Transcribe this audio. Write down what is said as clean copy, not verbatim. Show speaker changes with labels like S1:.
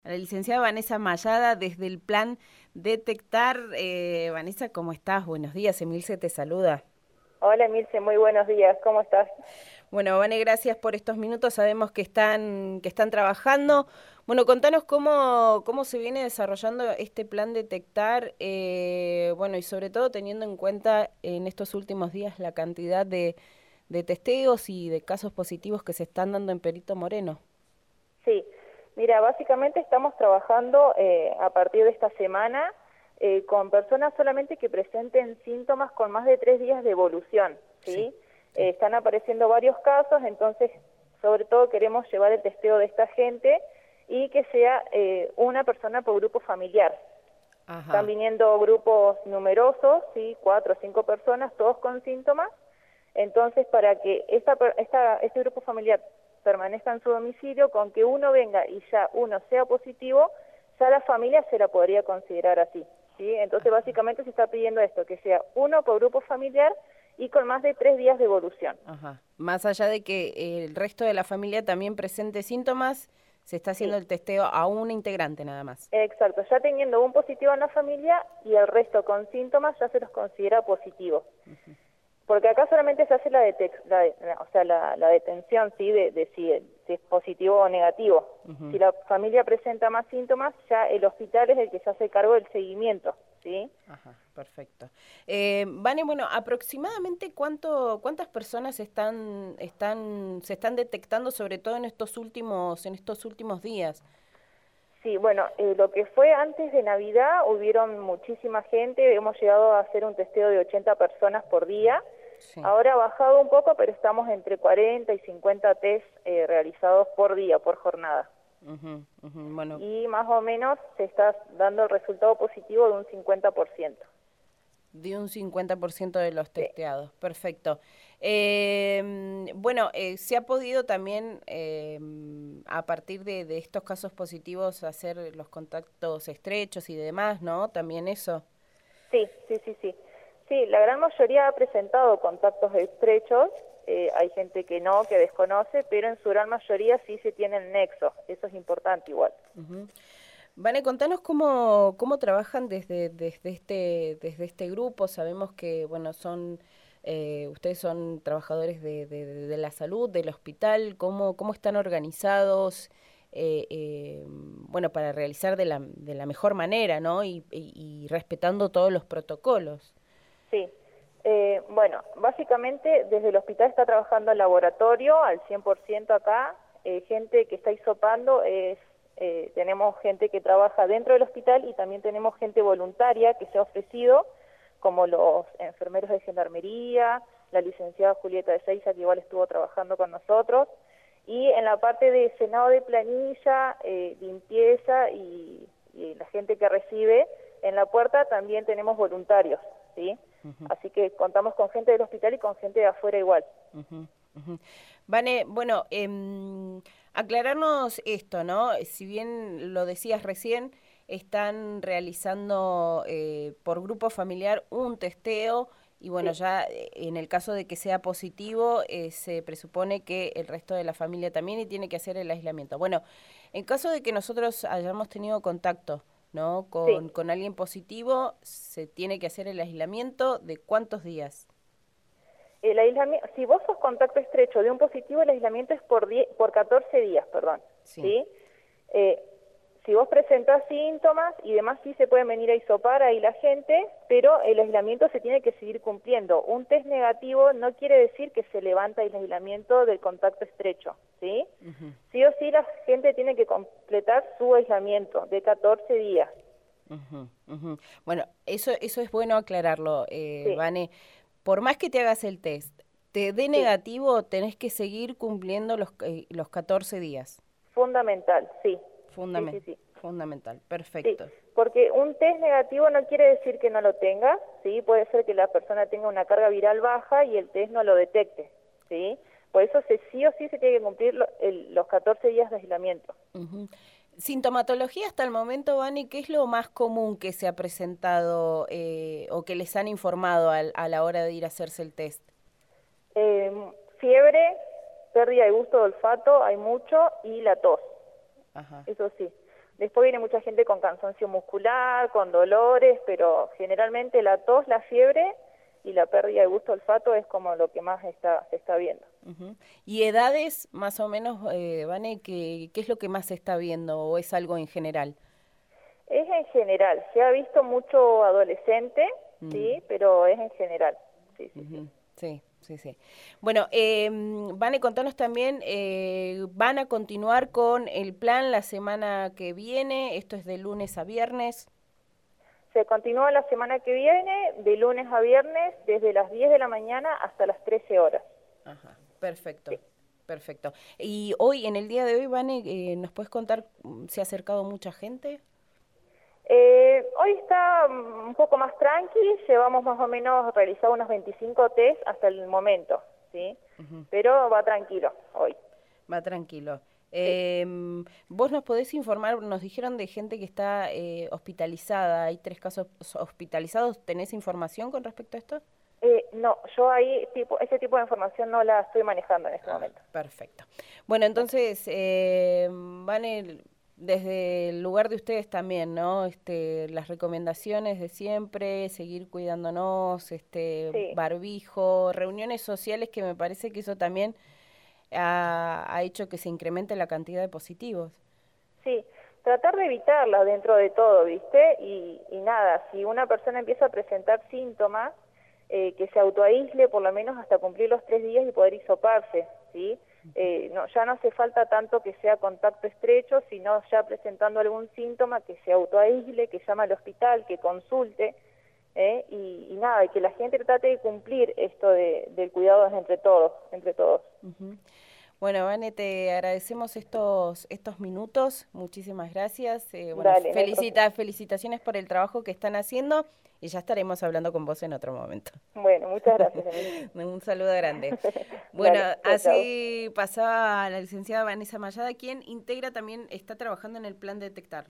S1: La licenciada Vanessa Mayada, desde el plan Detectar. Vanessa, ¿cómo estás? Buenos días, Emilce te saluda.
S2: Hola Milce, muy buenos días, ¿cómo estás?
S1: Bueno, Vane, gracias por estos minutos, sabemos que están trabajando. Bueno, contanos cómo se viene desarrollando este plan Detectar, bueno, y sobre todo teniendo en cuenta en estos últimos días la cantidad de testeos y de casos positivos que se están dando en Perito Moreno.
S2: Sí, mira, básicamente estamos trabajando a partir de esta semana con personas solamente que presenten síntomas con más de 3 días de evolución,
S1: Sí,
S2: ¿sí?
S1: sí.
S2: Están apareciendo varios casos, entonces sobre todo queremos llevar el testeo de esta gente y que sea una persona por grupo familiar. Están
S1: Ajá.
S2: viniendo grupos numerosos, ¿sí? 4 o 5 personas, todos con síntomas. Entonces, para que este grupo familiar permanezca en su domicilio, con que uno venga y ya uno sea positivo, ya la familia se la podría considerar así, ¿sí? Entonces, básicamente se está pidiendo esto, que sea uno por grupo familiar y con más de 3 días de evolución.
S1: Ajá. Más allá de que el resto de la familia también presente síntomas, se está haciendo
S2: Sí,
S1: el testeo a un integrante nada más.
S2: exacto. Ya teniendo un positivo en la familia y el resto con síntomas, ya se los considera positivos. Porque acá solamente se hace la detención, ¿sí? De si es positivo o negativo.
S1: Ujú.
S2: Si la familia presenta más síntomas, ya el hospital es el que se hace cargo del seguimiento, ¿sí?
S1: Ajá, perfecto. Vane, bueno, aproximadamente cuántas personas se están detectando, sobre todo en estos últimos días.
S2: Sí, bueno, lo que fue antes de Navidad hubieron muchísima gente, hemos llegado a hacer un testeo de 80 personas por día.
S1: Sí.
S2: Ahora ha bajado un poco, pero estamos entre 40 y 50 test realizados por día, por jornada.
S1: Ujú, ujú. Bueno,
S2: Y más o menos se está dando el resultado positivo de un 50%.
S1: de un 50% de los
S2: Sí,
S1: testeados. Perfecto. Bueno, se ha podido también, a partir de estos casos positivos, hacer los contactos estrechos y demás, ¿no? También eso.
S2: sí, sí, sí, sí. Sí, la gran mayoría ha presentado contactos estrechos, hay gente que no, que desconoce, pero en su gran mayoría sí se tiene el nexo, eso es importante igual.
S1: Ujú. Vane, contanos cómo trabajan desde este grupo. Sabemos que, bueno, ustedes son trabajadores de la salud, del hospital. ¿Cómo están organizados? Bueno, para realizar de la mejor manera, ¿no? Y respetando todos los protocolos.
S2: Sí, bueno, básicamente desde el hospital está trabajando el laboratorio al 100% acá, gente que está hisopando tenemos gente que trabaja dentro del hospital y también tenemos gente voluntaria que se ha ofrecido, como los enfermeros de gendarmería, la licenciada Julieta de Seiza, que igual estuvo trabajando con nosotros, y en la parte de senado de planilla, limpieza y la gente que recibe en la puerta también tenemos voluntarios, ¿sí?
S1: Ujú.
S2: Así que contamos con gente del hospital y con gente de afuera igual.
S1: Ujú, ujú. Vane, bueno, aclararnos esto, ¿no? Si bien lo decías recién, están realizando por grupo familiar un testeo y bueno,
S2: Sí,
S1: ya en el caso de que sea positivo, se presupone que el resto de la familia también y tiene que hacer el aislamiento. Bueno, en caso de que nosotros hayamos tenido contacto, ¿no?
S2: sí.
S1: Con alguien positivo, se tiene que hacer el aislamiento de ¿cuántos días?
S2: El aislamiento, si vos sos contacto estrecho de un positivo, el aislamiento es por 14 días, perdón,
S1: Sí.
S2: ¿sí? Eh, si vos presentás síntomas y demás, sí se pueden venir a hisopar ahí la gente, pero el aislamiento se tiene que seguir cumpliendo. Un test negativo no quiere decir que se levanta el aislamiento del contacto estrecho, ¿sí?
S1: Ujú.
S2: Sí o sí la gente tiene que completar su aislamiento de 14 días,
S1: Ujú, ujú. Bueno, eso es bueno aclararlo,
S2: sí,
S1: Vane. Por más que te hagas el test, te dé
S2: sí.
S1: negativo, tenés que seguir cumpliendo los 14 días.
S2: Fundamental, sí, sí, sí,
S1: Fundamental,
S2: sí.
S1: fundamental,
S2: Sí,
S1: perfecto.
S2: porque un test negativo no quiere decir que no lo tengas, ¿sí? Puede ser que la persona tenga una carga viral baja y el test no lo detecte, ¿sí? Por eso sí o sí se tiene que cumplir los 14 días de aislamiento.
S1: Ujú. Sintomatología hasta el momento, Vane, ¿qué es lo más común que se ha presentado o que les han informado a la hora de ir a hacerse el test?
S2: Fiebre, pérdida de gusto de olfato, hay mucho, y la tos.
S1: Ajá.
S2: Eso sí. Después viene mucha gente con cansancio muscular, con dolores, pero generalmente la tos, la fiebre y la pérdida de gusto olfato es como lo que más se está viendo.
S1: Ujú. ¿Y edades más o menos, Vane, qué es lo que más se está viendo o es algo en general?
S2: Es en general, se ha visto mucho adolescente, sí, pero es en general, sí, sí, sí.
S1: Ujú. Sí, sí, sí. Bueno, Vane, contanos también, ¿van a continuar con el plan la semana que viene? ¿Esto es de lunes a viernes?
S2: Se continúa la semana que viene, de lunes a viernes, desde las 10 de la mañana hasta las 13 horas.
S1: Ajá, perfecto,
S2: Sí.
S1: perfecto. Y hoy, en el día de hoy, Vane, ¿nos puedes contar si ha acercado mucha gente?
S2: Hoy está un poco más tranqui, llevamos más o menos realizado unos 25 test hasta el momento, ¿sí?
S1: Ujú.
S2: Pero va tranquilo hoy.
S1: Va tranquilo.
S2: Sí.
S1: ¿Vos nos podés informar? Nos dijeron de gente que está hospitalizada. Hay 3 casos hospitalizados. ¿Tenés información con respecto a esto?
S2: No, yo ahí ese tipo de información no la estoy manejando en este momento.
S1: Perfecto. Bueno, entonces, Vane, desde el lugar de ustedes también, ¿no? Las recomendaciones de siempre, seguir cuidándonos,
S2: Sí,
S1: barbijo, reuniones sociales, que me parece que eso también ha hecho que se incremente la cantidad de positivos.
S2: sí. Tratar de evitarla dentro de todo, ¿viste? Y nada, si una persona empieza a presentar síntomas, que se autoaísle por lo menos hasta cumplir los 3 días y poder hisoparse, ¿sí? No, ya no hace falta tanto que sea contacto estrecho, sino ya presentando algún síntoma que se autoaísle, que llame al hospital, que consulte, y nada, y que la gente trate de cumplir esto del cuidado entre todos, entre todos.
S1: Ujú. Bueno, Vane, te agradecemos estos minutos. Muchísimas gracias. Bueno,
S2: Dale, no hay problema.
S1: felicitaciones por el trabajo que están haciendo y ya estaremos hablando con vos en otro momento.
S2: Bueno, muchas gracias, Emily.
S1: Un saludo grande. Bueno,
S2: Dale, chao, chao.
S1: así pasaba la licenciada Vanessa Mayada, quien integra también, está trabajando en el plan Detectar.